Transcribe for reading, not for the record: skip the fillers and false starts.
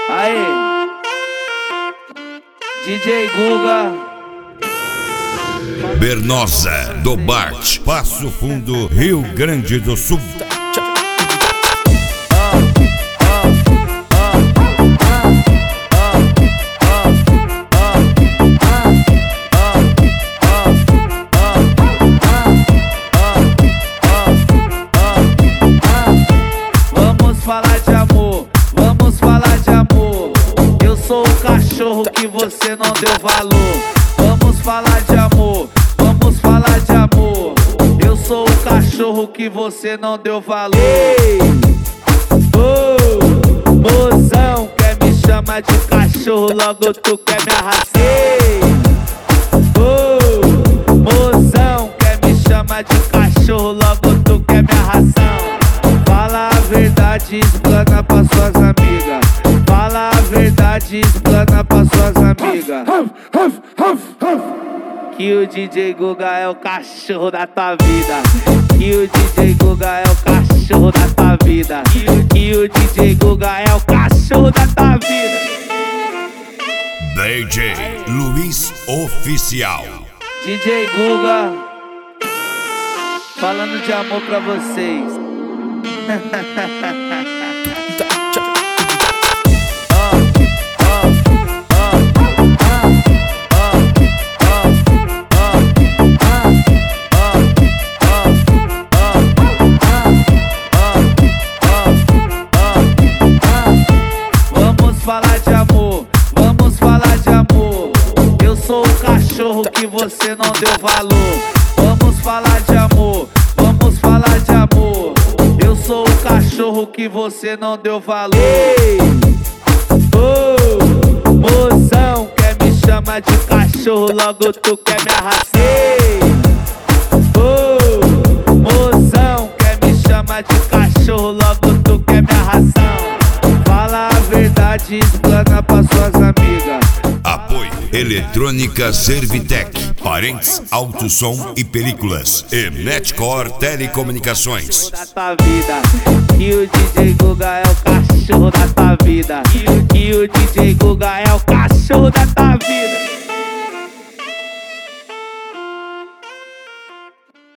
Aí, DJ Guga. Bernosa do Bart, Passo Fundo, Rio Grande do Sul. Vamos falar de amor, vamos falar de amor. Eu sou o cachorro que você não deu valor. Vamos falar de amor, vamos falar de amor. Eu sou o cachorro que você não deu valor. Ei, oh, mozão, quer me chamar de cachorro, logo tu quer me arrasar. Oh, mozão, quer me chamar de cachorro, logo tu quer me arrasar. Fala a verdade, explana pra suas amigas. Fala a verdade, explana pra suas amigas. Que o DJ Guga é o cachorro da tua vida. Que o DJ Guga é o cachorro da tua vida. Que o DJ Guga é o cachorro da tua vida. DJ Luiz Oficial. DJ Guga, falando de amor pra vocês. Vamos falar de amor, vamos falar de amor. Eu sou o cachorro que você não deu valor. Vamos falar de amor, vamos falar de amor. Eu sou o cachorro que você não deu valor. Ei, oh, mozão, quer me chamar de cachorro, logo tu quer me arrasar. Oh, mozão, quer me chamar de cachorro, logo tu quer me arrasar. Fala a verdade, explana pra suas amigas. Apoio Eletrônica Servitec, Parentes, Auto Som e Películas e Netcor Telecomunicações. Da tua vida, que o DJ Guga é o cachorro da tua vida. Que o DJ Guga é o cachorro da tua vida.